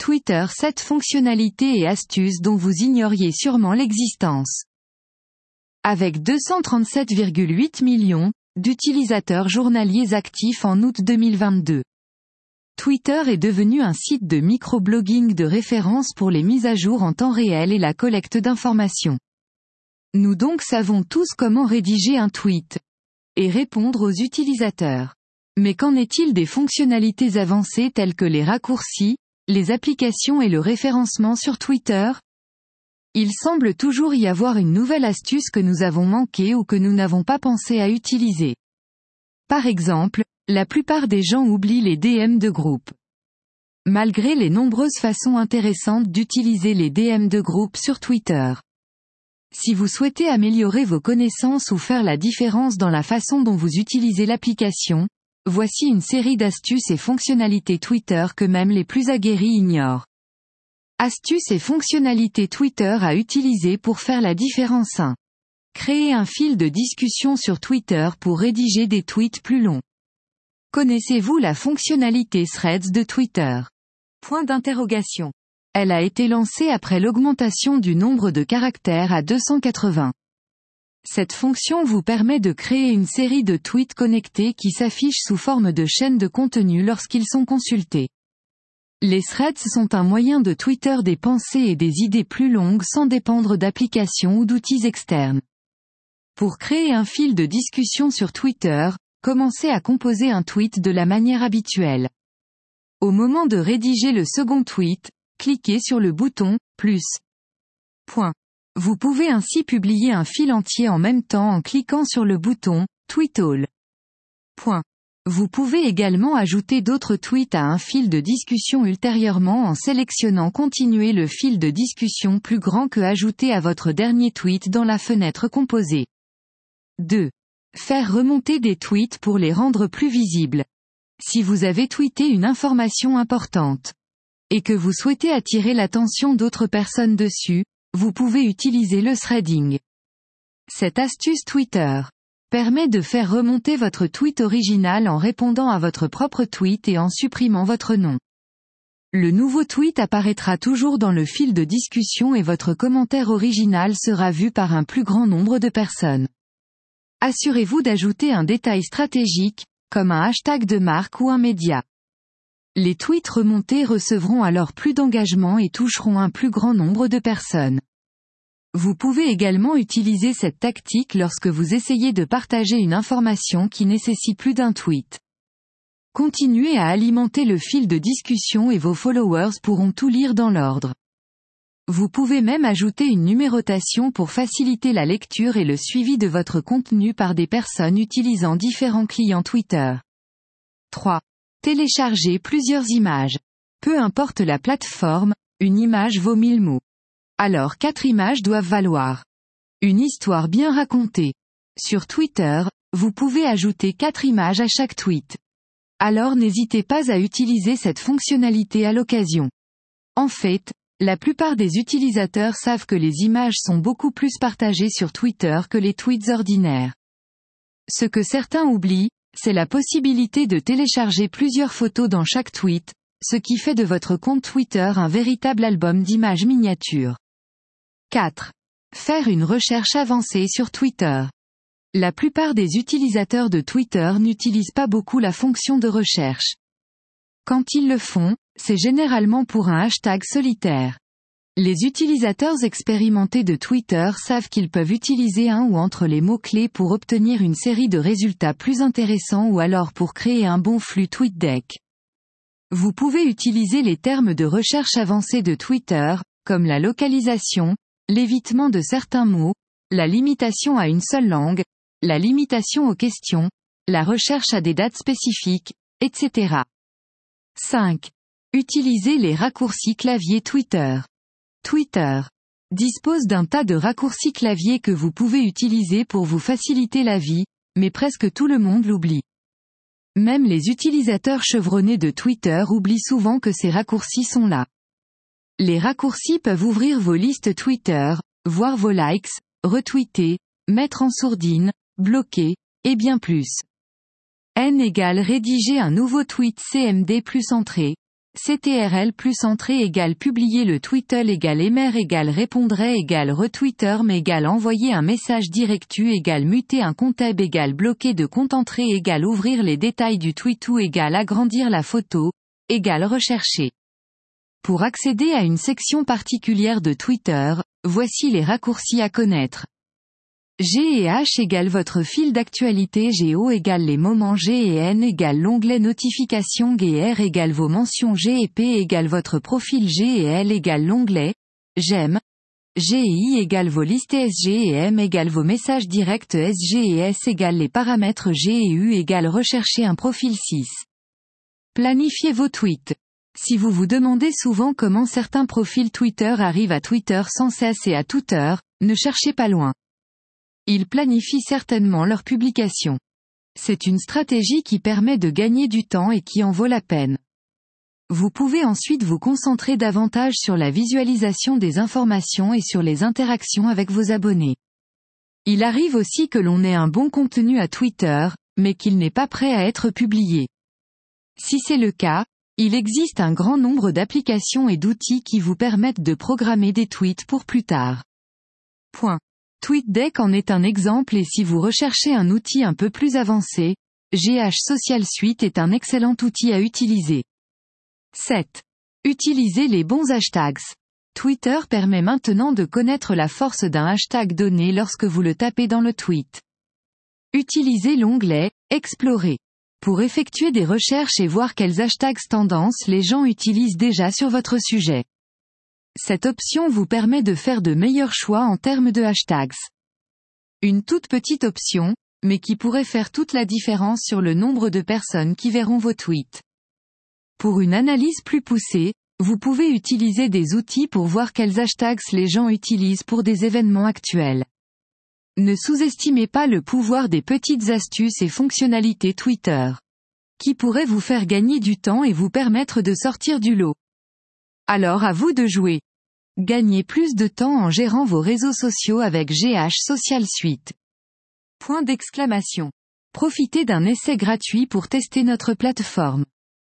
Twitter 7 fonctionnalités et astuces dont vous ignoriez sûrement l'existence. Avec 237,8 millions d'utilisateurs journaliers actifs en août 2022. Twitter est devenu un site de microblogging de référence pour les mises à jour en temps réel et la collecte d'informations. Nous donc savons tous comment rédiger un tweet et répondre aux utilisateurs. Mais qu'en est-il des fonctionnalités avancées telles que les raccourcis, les applications et le référencement sur Twitter? Il semble toujours y avoir une nouvelle astuce que nous avons manquée ou que nous n'avons pas pensé à utiliser. Par exemple, la plupart des gens oublient les DM de groupe. Malgré les nombreuses façons intéressantes d'utiliser les DM de groupe sur Twitter. Si vous souhaitez améliorer vos connaissances ou faire la différence dans la façon dont vous utilisez l'application, voici une série d'astuces et fonctionnalités Twitter que même les plus aguerris ignorent. Astuces et fonctionnalités Twitter à utiliser pour faire la différence 1. Créer un fil de discussion sur Twitter pour rédiger des tweets plus longs. Connaissez-vous la fonctionnalité Threads de Twitter? Point d'interrogation. Elle a été lancée après l'augmentation du nombre de caractères à 280. Cette fonction vous permet de créer une série de tweets connectés qui s'affichent sous forme de chaînes de contenu lorsqu'ils sont consultés. Les threads sont un moyen de Twitter des pensées et des idées plus longues sans dépendre d'applications ou d'outils externes. Pour créer un fil de discussion sur Twitter, commencez à composer un tweet de la manière habituelle. Au moment de rédiger le second tweet, cliquez sur le bouton « Plus ». Point. Vous pouvez ainsi publier un fil entier en même temps en cliquant sur le bouton « Tweet All ». Point. Vous pouvez également ajouter d'autres tweets à un fil de discussion ultérieurement en sélectionnant « Continuer le fil de discussion plus grand que ajouter à votre dernier tweet dans la fenêtre composée. 2. Faire remonter des tweets pour les rendre plus visibles. Si vous avez tweeté une information importante et que vous souhaitez attirer l'attention d'autres personnes dessus, vous pouvez utiliser le threading. Cette astuce Twitter permet de faire remonter votre tweet original en répondant à votre propre tweet et en supprimant votre nom. Le nouveau tweet apparaîtra toujours dans le fil de discussion et votre commentaire original sera vu par un plus grand nombre de personnes. Assurez-vous d'ajouter un détail stratégique, comme un hashtag de marque ou un média. Les tweets remontés recevront alors plus d'engagement et toucheront un plus grand nombre de personnes. Vous pouvez également utiliser cette tactique lorsque vous essayez de partager une information qui nécessite plus d'un tweet. Continuez à alimenter le fil de discussion et vos followers pourront tout lire dans l'ordre. Vous pouvez même ajouter une numérotation pour faciliter la lecture et le suivi de votre contenu par des personnes utilisant différents clients Twitter. 3. Télécharger plusieurs images. Peu importe la plateforme, une image vaut 1000 mots. Alors 4 images doivent valoir une histoire bien racontée. Sur Twitter, vous pouvez ajouter 4 images à chaque tweet. Alors n'hésitez pas à utiliser cette fonctionnalité à l'occasion. En fait, la plupart des utilisateurs savent que les images sont beaucoup plus partagées sur Twitter que les tweets ordinaires. Ce que certains oublient, c'est la possibilité de télécharger plusieurs photos dans chaque tweet, ce qui fait de votre compte Twitter un véritable album d'images miniatures. 4. Faire une recherche avancée sur Twitter. La plupart des utilisateurs de Twitter n'utilisent pas beaucoup la fonction de recherche. Quand ils le font, c'est généralement pour un hashtag solitaire. Les utilisateurs expérimentés de Twitter savent qu'ils peuvent utiliser un ou entre les mots-clés pour obtenir une série de résultats plus intéressants ou alors pour créer un bon flux TweetDeck. Vous pouvez utiliser les termes de recherche avancés de Twitter, comme la localisation, l'évitement de certains mots, la limitation à une seule langue, la limitation aux questions, la recherche à des dates spécifiques, etc. 5. Utilisez les raccourcis clavier Twitter. Twitter dispose d'un tas de raccourcis clavier que vous pouvez utiliser pour vous faciliter la vie, mais presque tout le monde l'oublie. Même les utilisateurs chevronnés de Twitter oublient souvent que ces raccourcis sont là. Les raccourcis peuvent ouvrir vos listes Twitter, voir vos likes, retweeter, mettre en sourdine, bloquer, et bien plus. N = rédiger un nouveau tweet CMD plus entrée. CTRL plus entrée égale publier le tweetle égale émer égale répondrait égale retweeterm égale envoyer un message directu égale muter un compte web égale bloquer de compte entrée égale ouvrir les détails du tweet ou égale agrandir la photo, égale rechercher. Pour accéder à une section particulière de Twitter, voici les raccourcis à connaître. G et H égale votre fil d'actualité GO égale les moments G et N égale l'onglet notification G et R égale vos mentions G et P égale votre profil G et L égale l'onglet j'aime. G et I égale vos listes SG et M égale vos messages directs SG et S égale les paramètres G et U égale rechercher un profil 6. Planifiez vos tweets. Si vous vous demandez souvent comment certains profils Twitter arrivent à Twitter sans cesse et à toute heure, ne cherchez pas loin. Ils planifient certainement leur publication. C'est une stratégie qui permet de gagner du temps et qui en vaut la peine. Vous pouvez ensuite vous concentrer davantage sur la visualisation des informations et sur les interactions avec vos abonnés. Il arrive aussi que l'on ait un bon contenu à Twitter, mais qu'il n'est pas prêt à être publié. Si c'est le cas, il existe un grand nombre d'applications et d'outils qui vous permettent de programmer des tweets pour plus tard. TweetDeck en est un exemple et si vous recherchez un outil un peu plus avancé, GH Social Suite est un excellent outil à utiliser. 7. Utilisez les bons hashtags. Twitter permet maintenant de connaître la force d'un hashtag donné lorsque vous le tapez dans le tweet. Utilisez l'onglet « Explorer » pour effectuer des recherches et voir quels hashtags tendances les gens utilisent déjà sur votre sujet. Cette option vous permet de faire de meilleurs choix en termes de hashtags. Une toute petite option, mais qui pourrait faire toute la différence sur le nombre de personnes qui verront vos tweets. Pour une analyse plus poussée, vous pouvez utiliser des outils pour voir quels hashtags les gens utilisent pour des événements actuels. Ne sous-estimez pas le pouvoir des petites astuces et fonctionnalités Twitter, qui pourraient vous faire gagner du temps et vous permettre de sortir du lot. Alors à vous de jouer. Gagnez plus de temps en gérant vos réseaux sociaux avec GH Social Suite. ! Profitez d'un essai gratuit pour tester notre plateforme.